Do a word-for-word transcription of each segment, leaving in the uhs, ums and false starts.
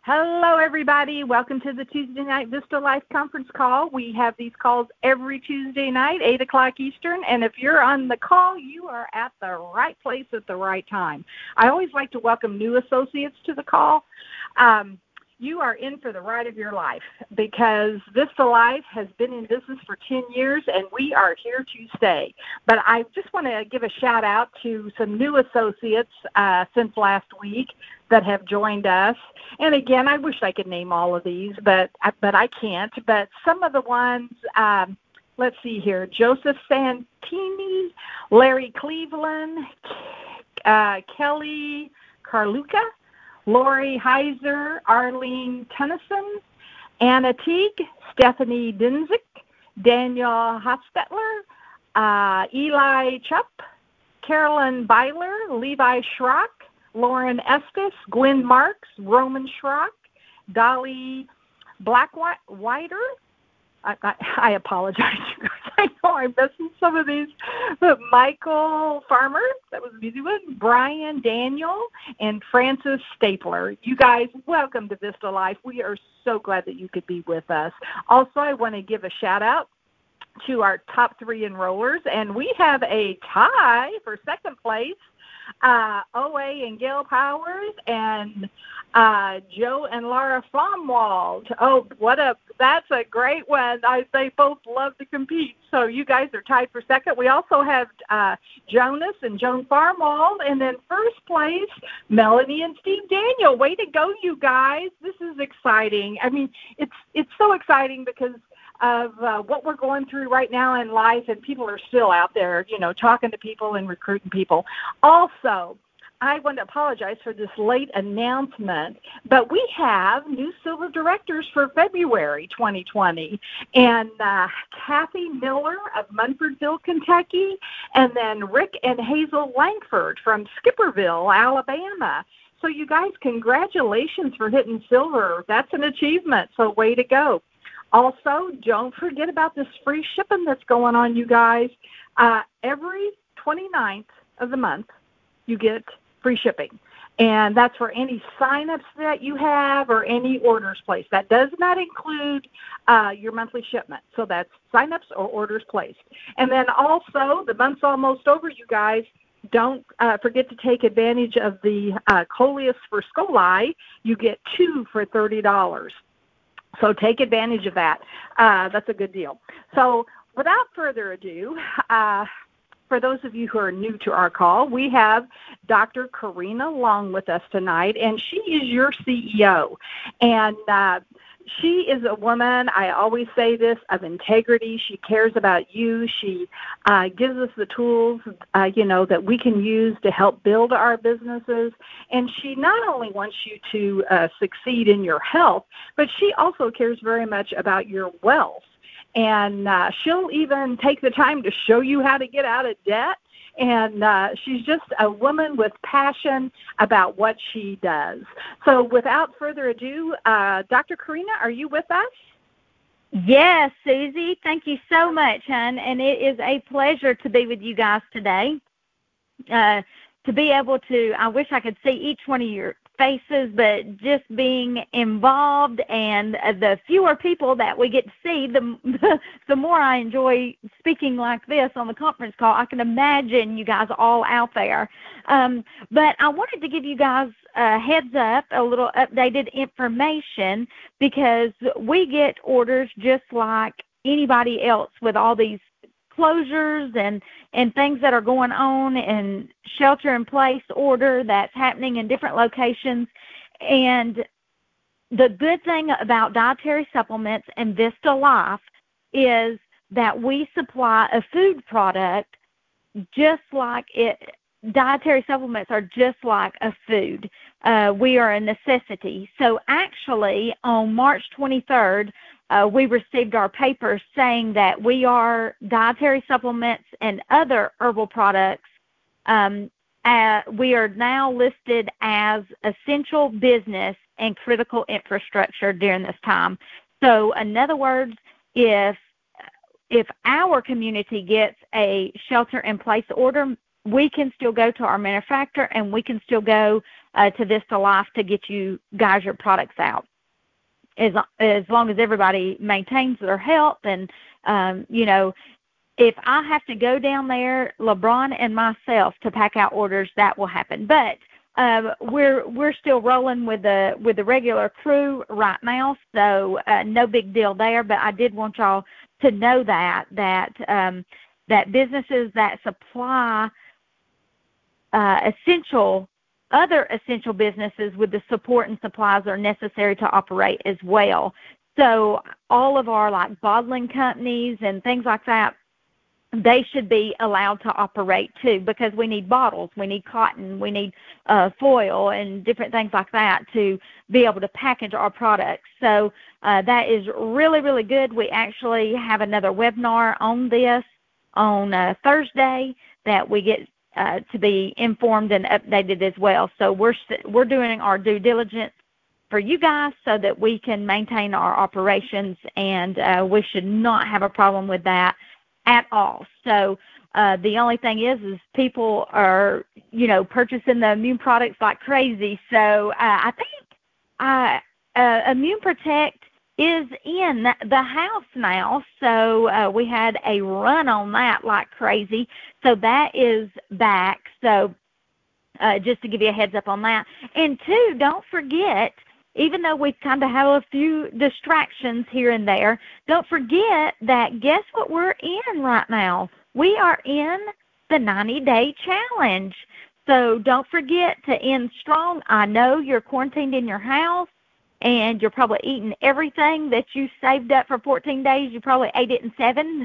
Hello, everybody. Welcome to the Tuesday Night Vista Life Conference call. We have these calls every Tuesday night, eight o'clock Eastern, and if you're on the call, you are at the right place at the right time. I always like to welcome new associates to the call. Um, you are in for the ride of your life because Vista Life has been in business for ten years, and we are here to stay. But I just want to give a shout-out to some new associates uh, since last week that have joined us. And again, I wish I could name all of these, but but I can't. But some of the ones, um, let's see here, Joseph Santini, Larry Cleveland, uh, Kelly Carluca, Lori Heiser, Arlene Tennyson, Anna Teague, Stephanie Dinzik, Daniel Hostetler, uh, Eli Chupp, Carolyn Byler, Levi Schrock, Lauren Estes, Gwen Marks, Roman Schrock, Dolly Blackwhiter. I, I, I apologize, you guys. I know I'm missing some of these. But Michael Farmer, that was an easy one, Brian Daniel, and Francis Stapler. You guys, welcome to Vista Life. We are so glad that you could be with us. Also, I want to give a shout-out to our top three enrollers, and we have a tie for second place. Uh, O A and Gail Powers and uh, Joe and Laura Flomwald. Oh, what a, that's a great one. I, they both love to compete, so you guys are tied for second. We also have uh, Jonas and Joan Farmwald, and then first place, Melanie and Steve Daniel. Way to go, you guys. This is exciting. I mean, it's it's so exciting because of uh, what we're going through right now in life, and people are still out there, you know, talking to people and recruiting people. Also, I want to apologize for this late announcement, but we have new silver directors for February twenty twenty, and uh, Kathy Miller of Munfordville, Kentucky, and then Rick and Hazel Langford from Skipperville, Alabama. So you guys, congratulations for hitting silver. That's an achievement, so way to go. Also, don't forget about this free shipping that's going on, you guys. Uh, every twenty-ninth of the month, you get free shipping. And that's for any sign-ups that you have or any orders placed. That does not include uh, your monthly shipment. So that's sign-ups or orders placed. And then also, the month's almost over, you guys. Don't uh, forget to take advantage of the uh, Coleus for Scoli. You get two for thirty dollars. So take advantage of that. Uh, that's a good deal. So without further ado, uh, for those of you who are new to our call, we have Doctor Karina Long with us tonight, and she is your C E O. And uh, she is a woman, I always say this, of integrity. She cares about you. She uh, gives us the tools, uh, you know, that we can use to help build our businesses. And she not only wants you to uh, succeed in your health, but she also cares very much about your wealth. And uh, she'll even take the time to show you how to get out of debt. And uh, she's just a woman with passion about what she does. So without further ado, uh, Doctor Karina, are you with us? Yes, Susie. Thank you so much, hon. And it is a pleasure to be with you guys today. Uh, to be able to, I wish I could see each one of your faces, but just being involved and the fewer people that we get to see, the, the more I enjoy speaking like this on the conference call. I can imagine you guys all out there. Um, but I wanted to give you guys a heads up, a little updated information, because we get orders just like anybody else with all these closures and, and things that are going on and shelter-in-place order that's happening in different locations. And the good thing about dietary supplements and Vista Life is that we supply a food product just like it. Dietary supplements are just like a food. Uh, we are a necessity. So actually, on March twenty-third, Uh, we received our papers saying that we are dietary supplements and other herbal products. Um, uh, we are now listed as essential business and critical infrastructure during this time. So in other words, if if our community gets a shelter-in-place order, we can still go to our manufacturer and we can still go uh, to Vista Life to get you guys your products out. As, as long as everybody maintains their health and, um, you know, if I have to go down there, LeBron and myself, to pack out orders, that will happen. But uh, we're we're still rolling with the with the regular crew right now, so uh, no big deal there. But I did want y'all to know that that um, that businesses that supply uh, essential other essential businesses with the support and supplies are necessary to operate as well. So all of our like bottling companies and things like that, they should be allowed to operate too, because we need bottles, we need cotton, we need uh, foil and different things like that to be able to package our products. So uh, that is really, really good. We actually have another webinar on this on uh, Thursday that we get uh, to be informed and updated as well. So we're we're doing our due diligence for you guys so that we can maintain our operations, and uh, we should not have a problem with that at all. So uh, the only thing is, is people are, you know, purchasing the immune products like crazy. So uh, I think uh, uh, Immune Protect is in the house now. So uh, we had a run on that like crazy. So that is back. So uh, just to give you a heads up on that. And two, don't forget, even though we kind of have a few distractions here and there, don't forget that guess what we're in right now? We are in the ninety-day challenge. So don't forget to end strong. I know you're quarantined in your house, and you're probably eating everything that you saved up for fourteen days. You probably ate it in seven,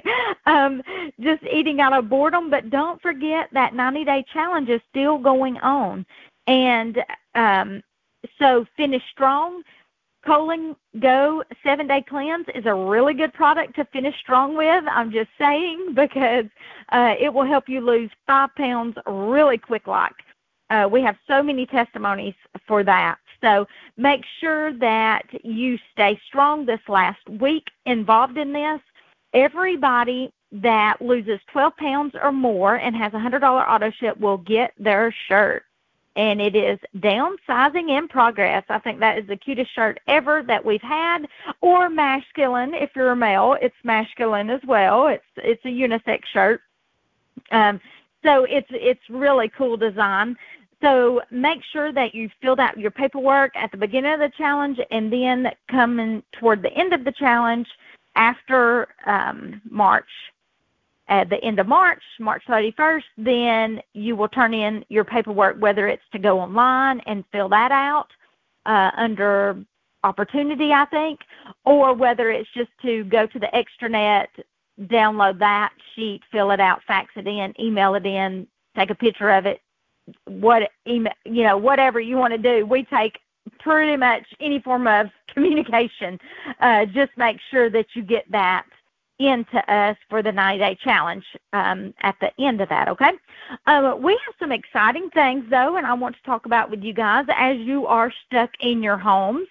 um, just eating out of boredom. But don't forget that ninety-day challenge is still going on. And um So Finish Strong Colon Go seven-Day Cleanse is a really good product to finish strong with. I'm just saying, because uh, it will help you lose five pounds really quick like. Uh, we have so many testimonies for that. So make sure that you stay strong this last week involved in this. Everybody that loses twelve pounds or more and has a one hundred dollars auto ship will get their shirt. And it is Downsizing in Progress. I think that is the cutest shirt ever that we've had. Or masculine, if you're a male, it's masculine as well. It's it's a unisex shirt. Um, so it's it's really cool design. So make sure that you filled out your paperwork at the beginning of the challenge, and then coming toward the end of the challenge after um, March. At the end of March, March thirty-first, then you will turn in your paperwork, whether it's to go online and fill that out uh, under opportunity, I think, or whether it's just to go to the extranet, download that sheet, fill it out, fax it in, email it in, take a picture of it, what email, you know, whatever you want to do. We take pretty much any form of communication. Uh, just make sure that you get that into us for the ninety-day challenge um, at the end of that, okay? Uh, we have some exciting things, though, and I want to talk about with you guys as you are stuck in your homes.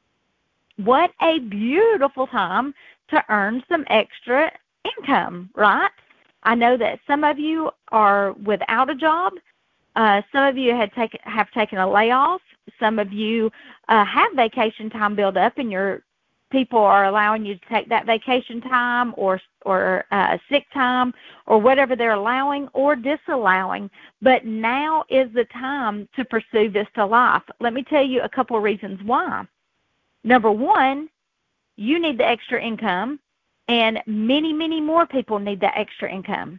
What a beautiful time to earn some extra income, right? I know that some of you are without a job. Uh, some of you had take, have taken a layoff. Some of you uh, have vacation time built up, and you're people are allowing you to take that vacation time or or uh, sick time or whatever they're allowing or disallowing. But now is the time to pursue Vista Life. Let me tell you a couple of reasons why. Number one, you need the extra income, and many, many more people need that extra income.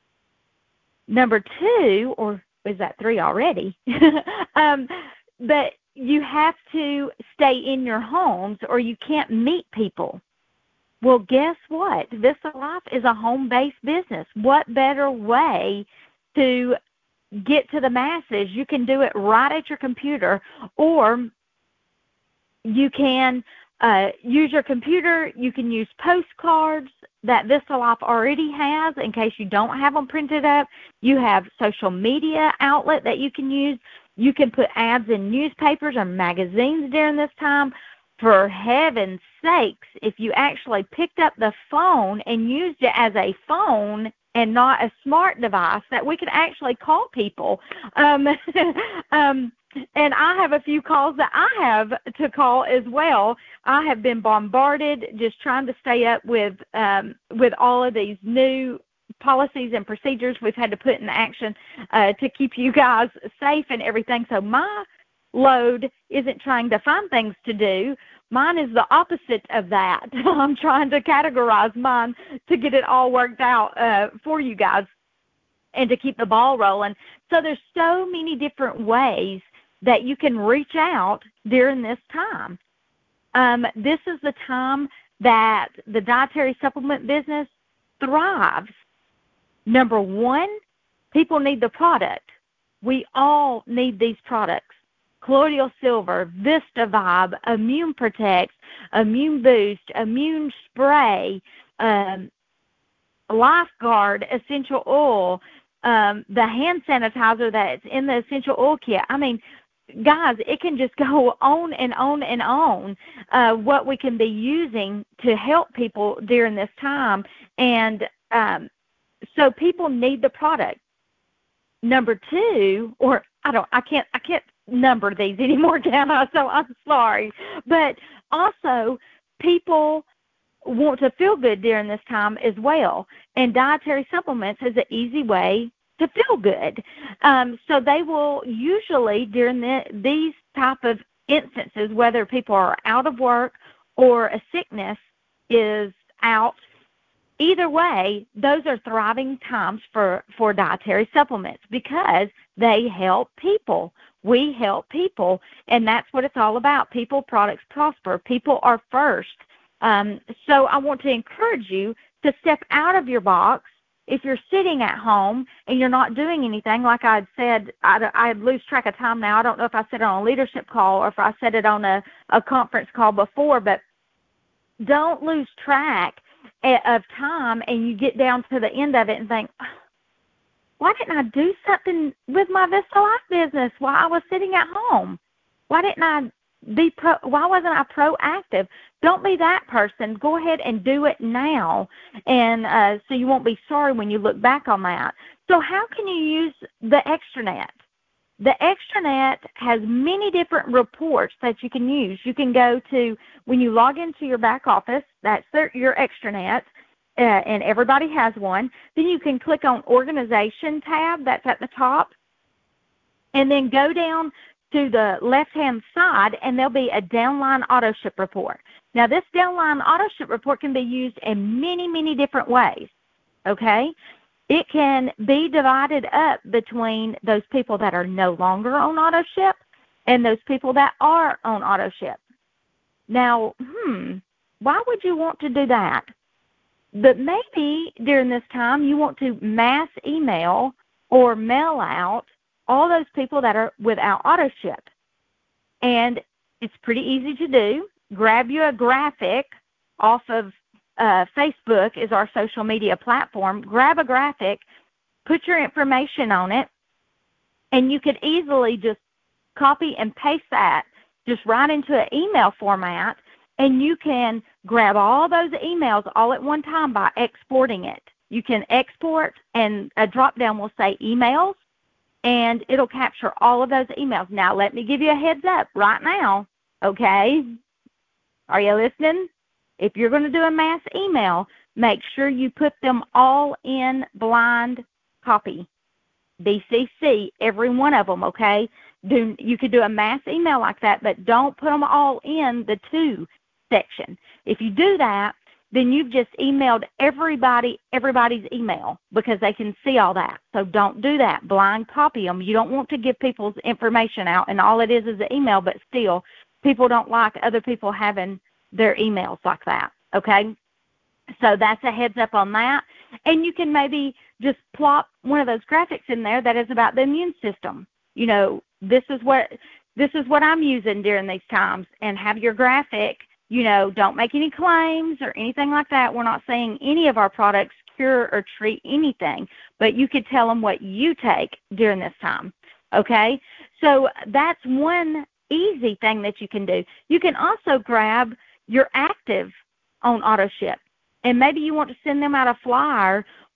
Number two, or is that three already? um, but you have to stay in your homes or you can't meet people. Well, guess what? Vista Life is a home-based business. What better way to get to the masses? You can do it right at your computer, or you can uh, use your computer. You can use postcards that Vista Life already has in case you don't have them printed up. You have social media outlet that you can use. You can put ads in newspapers or magazines during this time. For heaven's sakes, if you actually picked up the phone and used it as a phone and not a smart device that we can actually call people. Um, um, and I have a few calls that I have to call as well. I have been bombarded just trying to stay up with um, with all of these new policies and procedures we've had to put in action uh, to keep you guys safe and everything. So my load isn't trying to find things to do. Mine is the opposite of that. I'm trying to categorize mine to get it all worked out uh, for you guys and to keep the ball rolling. So there's so many different ways that you can reach out during this time. Um, this is the time that the dietary supplement business thrives. Number one, people need the product. We all need these products. Colloidal Silver, Vista Vibe, Immune Protect, Immune Boost, Immune Spray, um, LifeGuard Essential Oil, um, the hand sanitizer that's in the essential oil kit. I mean, guys, it can just go on and on and on uh, what we can be using to help people during this time. And um, so people need the product. Number two, or I don't, I can't, I can't number these anymore, can I? So I'm sorry. But also, people want to feel good during this time as well, and dietary supplements is an easy way to feel good. Um, so they will usually, during the, these type of instances, whether people are out of work or a sickness is out, either way, those are thriving times for, for dietary supplements because they help people. We help people, and that's what it's all about. People, products, prosper. People are first. Um, so I want to encourage you to step out of your box. If you're sitting at home and you're not doing anything, like I had said, I, I lose track of time now. I don't know if I said it on a leadership call or if I said it on a, a conference call before, but don't lose track of time and you get down to the end of it and think, why didn't I do something with my Vista Life business while I was sitting at home? Why didn't I be pro, why wasn't I proactive? Don't be that person. Go ahead and do it now, and uh, so you won't be sorry when you look back on that. So how can you use the extranet? The extranet has many different reports that you can use. You can go to, when you log into your back office, that's their, your extranet, uh, and everybody has one. Then you can click on Organization tab, that's at the top, and then go down to the left-hand side, and there'll be a downline auto ship report. Now, this downline auto ship report can be used in many, many different ways, okay? It can be divided up between those people that are no longer on auto ship and those people that are on auto ship. Now, hmm, why would you want to do that? But maybe during this time you want to mass email or mail out all those people that are without auto ship. And it's pretty easy to do. Grab you a graphic off of uh, Facebook is our social media platform. Grab a graphic, put your information on it, and you could easily just copy and paste that just right into an email format, and you can grab all those emails all at one time by exporting it. You can export, and a drop-down will say emails, and it'll capture all of those emails. Now, let me give you a heads up right now, okay? Are you listening? If you're going to do a mass email, make sure you put them all in blind copy, B C C, every one of them, okay? Do, you could do a mass email like that, but don't put them all in the to section. If you do that, then you've just emailed everybody everybody's email because they can see all that. So don't do that. Blind copy them. You don't want to give people's information out, and all it is is an email, but still, people don't like other people having their emails like that, okay? So that's a heads up on that. And you can maybe just plop one of those graphics in there that is about the immune system. You know, this is what this is what I'm using during these times, and have your graphic. You know, don't make any claims or anything like that. We're not saying any of our products cure or treat anything, but you could tell them what you take during this time, okay? So that's one easy thing that you can do. You can also grab your active on auto ship, and maybe you want to send them out a flyer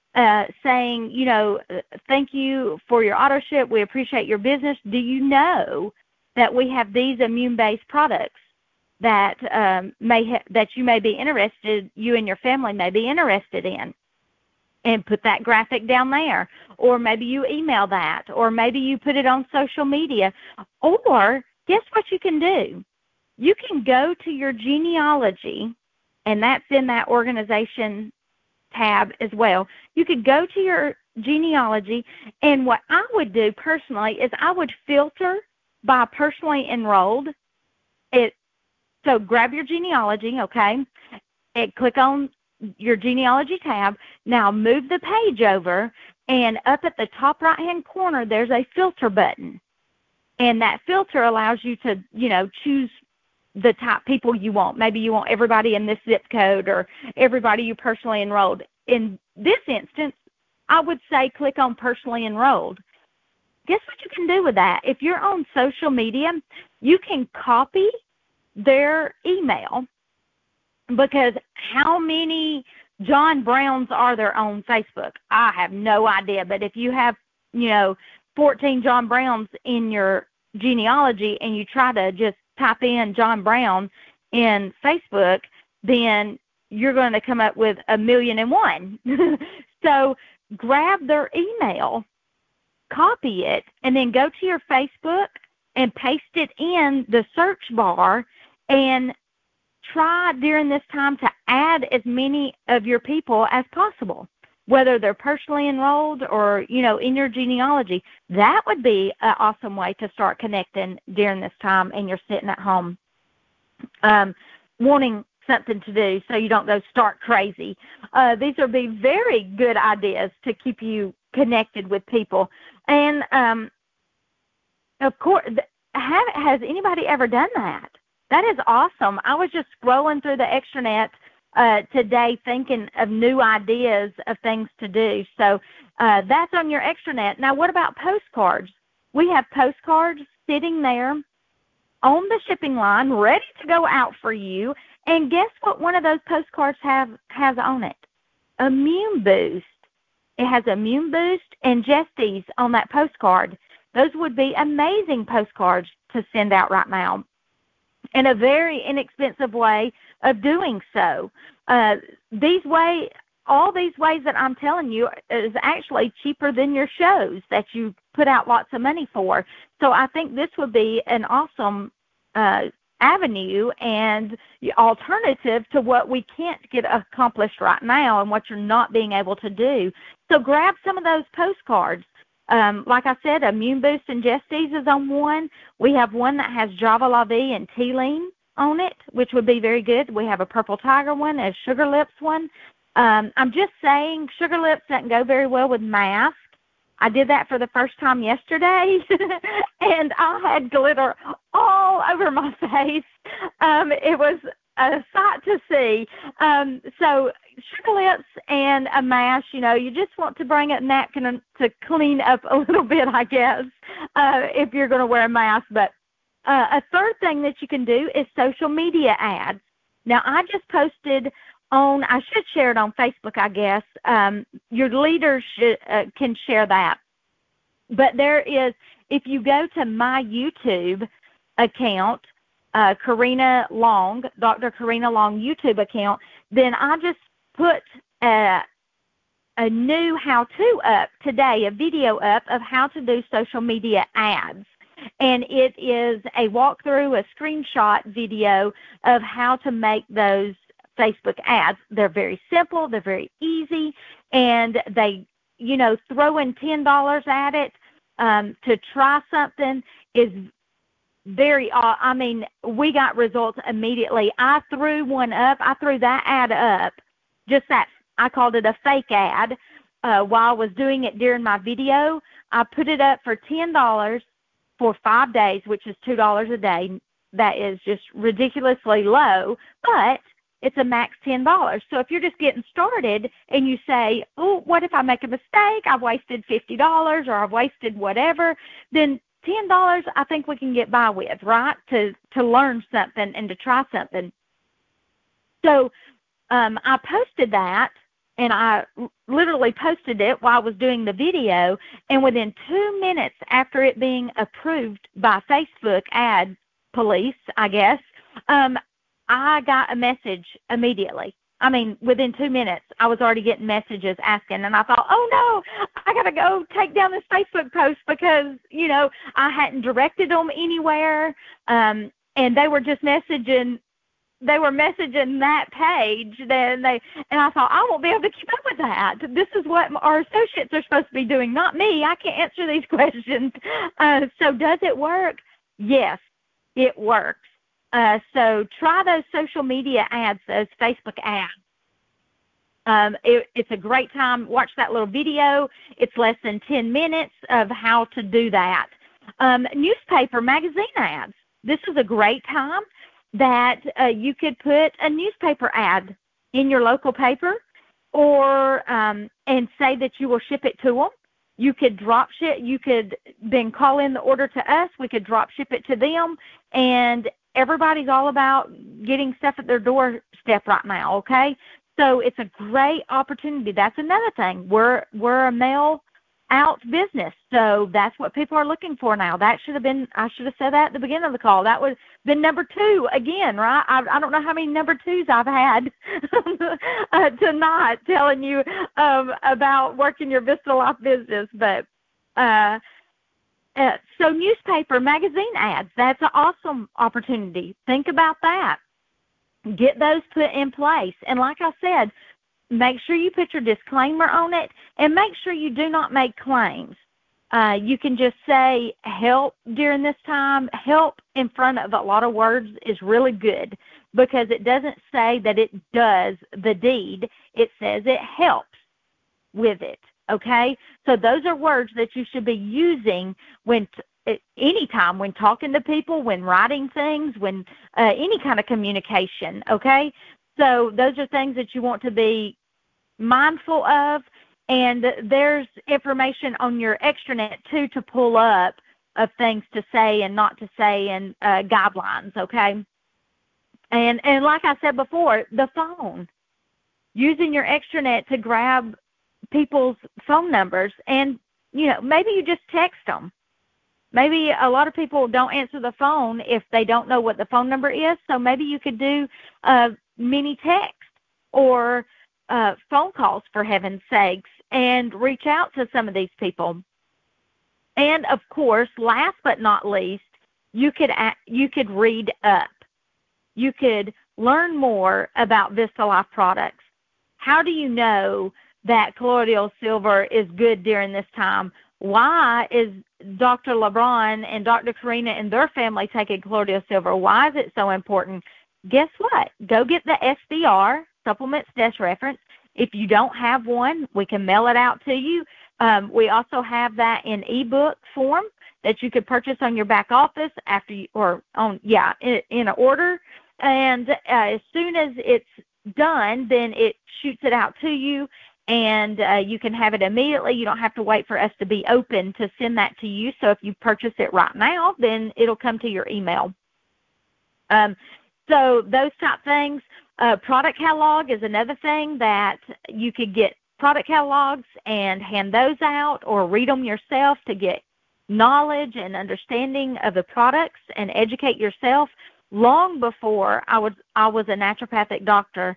uh, saying, you know, thank you for your auto ship. We appreciate your business. Do you know that we have these immune-based products that um, may ha- that you may be interested, you and your family may be interested in? And put that graphic down there. Or maybe you email that. Or maybe you put it on social media. Or guess what you can do? You can go to your genealogy, and that's in that organization tab as well. You could go to your genealogy, and what I would do personally is I would filter by personally enrolled. It so grab your genealogy, okay, and click on your genealogy tab. Now move the page over, and up at the top right hand corner there's a filter button, and that filter allows you to, you know, choose the type people you want. Maybe you want everybody in this zip code or everybody you personally enrolled. In this instance, I would say click on personally enrolled. Guess what you can do with that? If you're on social media, you can copy their email, because how many John Browns are there on Facebook? I have no idea. But if you have, you know, fourteen John Browns in your genealogy and you try to just type in John Brown in Facebook, then you're going to come up with a million and one. So grab their email, copy it, and then go to your Facebook and paste it in the search bar, and try during this time to add as many of your people as possible, whether they're personally enrolled or, you know, in your genealogy. That would be an awesome way to start connecting during this time, and you're sitting at home um, wanting something to do so you don't go start crazy. Uh, these would be very good ideas to keep you connected with people. And, um, of course, have, has anybody ever done that? That is awesome. I was just scrolling through the extranet uh, today thinking of new ideas of things to do. So uh, that's on your extranet. Now, what about postcards? We have postcards sitting there on the shipping line ready to go out for you. And guess what one of those postcards have has on it? Immune Boost. It has Immune Boost and Gesties on that postcard. Those would be amazing postcards to send out right now, and a very inexpensive way of doing so. Uh, these way, all these ways that I'm telling you is actually cheaper than your shows that you put out lots of money for. So I think this would be an awesome uh, avenue and alternative to what we can't get accomplished right now and what you're not being able to do. So grab some of those postcards. Um, like I said, Immune Boost and Gesties is on one. We have one that has Java La Vie and Teeling on it, which would be very good. We have a Purple Tiger one, a Sugar Lips one. Um, I'm just saying Sugar Lips doesn't go very well with masks. I did that for the first time yesterday, and I had glitter all over my face. Um, it was a sight to see. Um, so Sugar Lips and a mask, you know, you just want to bring a napkin to clean up a little bit, I guess, uh, if you're going to wear a mask. But uh, a third thing that you can do is social media ads. Now, I just posted on, I should share it on Facebook, I guess. Um, your leaders should, uh, can share that. But there is, if you go to my YouTube account, uh, Karina Long, Doctor Karina Long YouTube account, then I just put a, a new how-to up today, a video up of how to do social media ads. And it is a walkthrough, a screenshot video of how to make those Facebook ads. They're very simple, they're very easy, and they, you know, throwing ten dollars at it um, to try something is very, uh, I mean, we got results immediately. I threw one up, I threw that ad up, just that, I called it a fake ad, uh, while I was doing it during my video. I put it up for ten dollars for five days, which is two dollars a day. That is just ridiculously low, but it's a max ten dollars. So if you're just getting started and you say, oh, what if I make a mistake? I've wasted fifty dollars or I've wasted whatever, then ten dollars I think we can get by with, right, to, to learn something and to try something. So um, I posted that, and I literally posted it while I was doing the video, and within two minutes after it being approved by Facebook ad police, I guess, um, I got a message immediately. I mean, within two minutes, I was already getting messages asking, and I thought, oh, no, I got to go take down this Facebook post because, you know, I hadn't directed them anywhere, um, and they were just messaging they were messaging that page, then they, and I thought, I won't be able to keep up with that. This is what our associates are supposed to be doing, not me. I can't answer these questions. Uh, so does it work? Yes, it works. Uh, so try those social media ads, those Facebook ads. Um, it, it's a great time. Watch that little video. It's less than ten minutes of how to do that. Um, newspaper, magazine ads. This is a great time that uh, you could put a newspaper ad in your local paper, or um, and say that you will ship it to them. You could drop ship. You could then call in the order to us. We could drop ship it to them, and everybody's all about getting stuff at their doorstep right now. Okay, so it's a great opportunity. That's another thing. We're we're a mail out business, so that's what people are looking for now. That should have been, I should have said that at the beginning of the call. That would have been number two again, right? I, I don't know how many number twos I've had uh, tonight telling you um, about working your Vista Life business. But uh, uh, so newspaper, magazine ads, that's an awesome opportunity. Think about that. Get those put in place. And like I said, make sure you put your disclaimer on it, and make sure you do not make claims. Uh, you can just say help during this time. Help in front of a lot of words is really good because it doesn't say that it does the deed. It says it helps with it, okay? So those are words that you should be using when t- anytime when talking to people, when writing things, when uh, any kind of communication, okay? So those are things that you want to be mindful of, and there's information on your extranet too to pull up of things to say and not to say, and uh, guidelines, okay? And and like I said before, the phone, using your extranet to grab people's phone numbers, and you know, maybe you just text them. Maybe a lot of people don't answer the phone if they don't know what the phone number is, so maybe you could do a mini text or uh, phone calls, for heaven's sakes, and reach out to some of these people. And, of course, last but not least, you could you could read up. You could learn more about Vista Life products. How do you know that colloidal silver is good during this time? Why is Doctor LeBron and Doctor Karina and their family taking colloidal silver? Why is it so important? Guess what? Go get the S D R, Supplements Desk Reference. If you don't have one, we can mail it out to you. Um, we also have that in ebook form that you could purchase on your back office after you, or on, yeah, in, in an order. And uh, as soon as it's done, then it shoots it out to you, and uh, you can have it immediately. You don't have to wait for us to be open to send that to you. So if you purchase it right now, then it'll come to your email. Um, so those type things. Uh, product catalog is another thing that you could get product catalogs and hand those out, or read them yourself to get knowledge and understanding of the products and educate yourself. Long before I was I was a naturopathic doctor,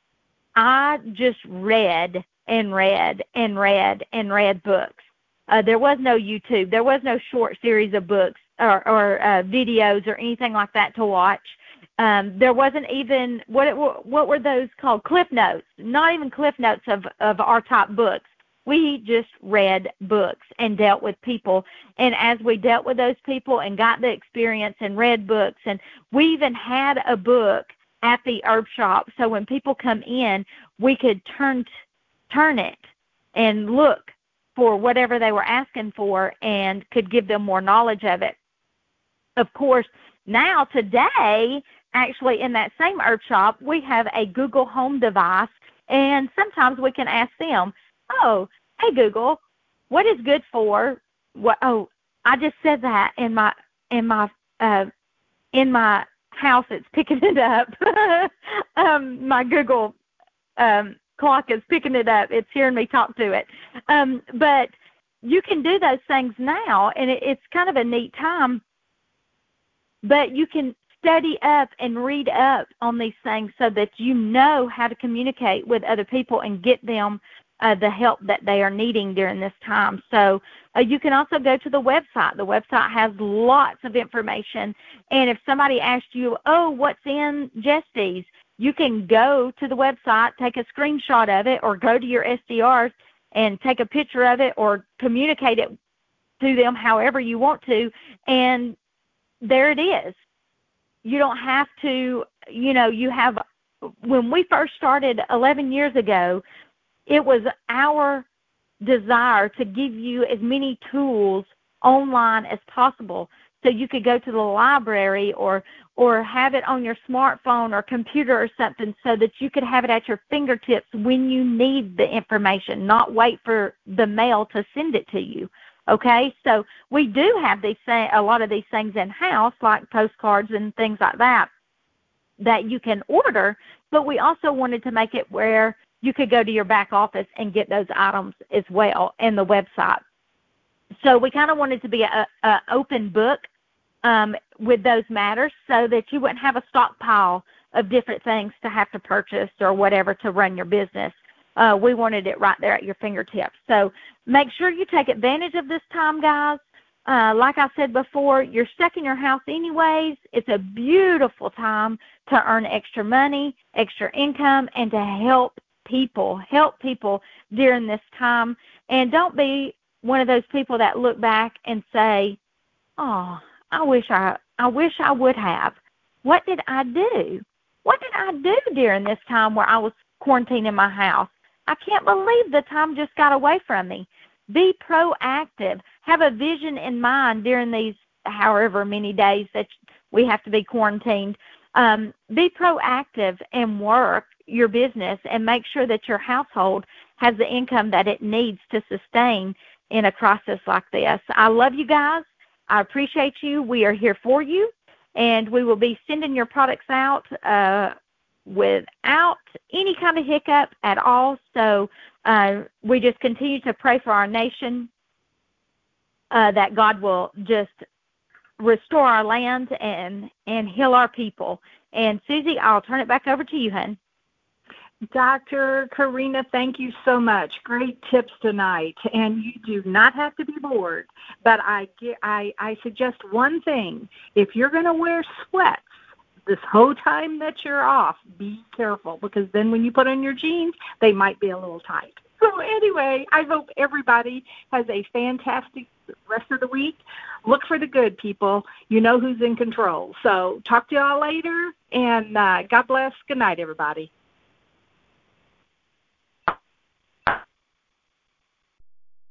I just read and read and read and read books. Uh, there was no YouTube. There was no short series of books or, or uh, videos or anything like that to watch. Um, there wasn't even, what it, what were those called? Cliff notes. Not even cliff notes of, of our top books. We just read books and dealt with people. And as we dealt with those people and got the experience and read books, and we even had a book at the herb shop, so when people come in, we could turn turn it and look for whatever they were asking for and could give them more knowledge of it. Of course, now today, actually in that same herb shop, we have a Google Home device, and sometimes we can ask them, oh, hey Google, what is good for what? Oh, I just said that in my in my uh, in my house. It's picking it up. um, my Google um, clock is picking it up. It's hearing me talk to it. Um, but you can do those things now, and it, it's kind of a neat time. But you can study up and read up on these things so that you know how to communicate with other people and get them uh, the help that they are needing during this time. So uh, you can also go to the website. The website has lots of information. And if somebody asked you, oh, what's in Jesty's, you can go to the website, take a screenshot of it, or go to your S D Rs and take a picture of it or communicate it to them however you want to, and there it is. You don't have to, you know, you have, when we first started eleven years ago, it was our desire to give you as many tools online as possible so you could go to the library or or have it on your smartphone or computer or something so that you could have it at your fingertips when you need the information, not wait for the mail to send it to you. Okay, so we do have these a lot of these things in-house, like postcards and things like that, that you can order, but we also wanted to make it where you could go to your back office and get those items as well in the website. So we kind of wanted to be an open book um, with those matters so that you wouldn't have a stockpile of different things to have to purchase or whatever to run your business. Uh, we wanted it right there at your fingertips. So make sure you take advantage of this time, guys. Uh, like I said before, you're stuck in your house anyways. It's a beautiful time to earn extra money, extra income, and to help people, help people during this time. And don't be one of those people that look back and say, oh, I wish I, I wish I would have. What did I do? What did I do during this time where I was quarantined in my house? I can't believe the time just got away from me. Be proactive. Have a vision in mind during these however many days that we have to be quarantined. Um, be proactive and work your business and make sure that your household has the income that it needs to sustain in a crisis like this. I love you guys. I appreciate you. We are here for you, and we will be sending your products out uh, without any kind of hiccup at all. So uh, we just continue to pray for our nation, uh, that God will just restore our land and, and heal our people. And Susie, I'll turn it back over to you, hon. Doctor Karina, thank you so much. Great tips tonight. And you do not have to be bored. But I, I, I suggest one thing. If you're going to wear sweats this whole time that you're off, be careful, because then when you put on your jeans, they might be a little tight. So anyway, I hope everybody has a fantastic rest of the week. Look for the good, people. You know who's in control. So talk to y'all later, and uh, God bless. Good night, everybody.